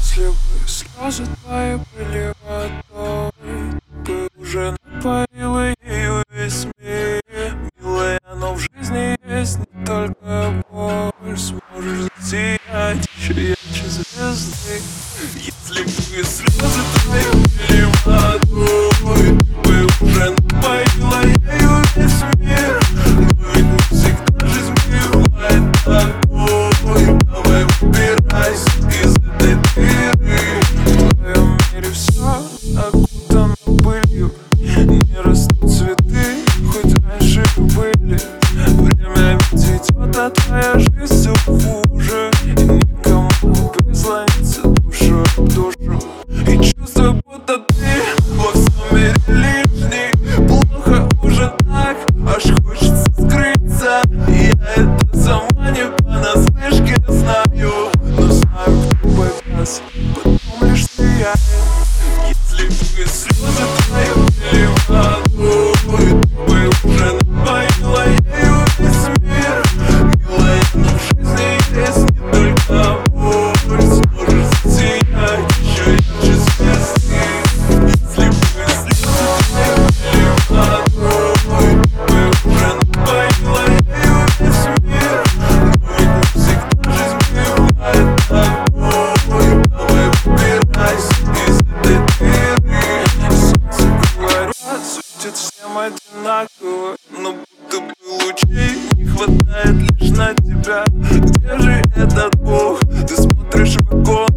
Если бы слезы твои были водой, ты бы уже напоила ею весь мир. Милая, но в жизни есть не только боль. Сможешь засиять еще ярче звезды. Если бы слезы твои были водой, ты бы уже напоила ею весь мир. Но ведь не всегда жизнь бывает такой. Давай выбирайся из этой дыры. В твоем мире все окутано пылью. Не растут цветы, хоть раньше и были. Время ведь идет, а твоя жизнь все хуже. И никому прислониться душу об душу. И чувство, будто ты во всем мире лишний. Плохо уже так, аж хочется скрыться. Я это сама не понаслышке знаю, но знаю, кто погас, потом лишь сияет. Если бы слезы твои были водой, ты бы уже напоила ею весь мир. Милая, но в жизни есть не только боль. Сможешь засиять еще ярче звезды. Если бы слезы твои были водой, ты бы уже напоила ею весь мир. Но ведь не всегда жизнь бывает такой. Давай выбирайся из этой дыры. Солнце говорят, светит всем одинаково, но будто бы лучей не хватает лишь на тебя. Где же этот Бог? Ты смотришь в окно.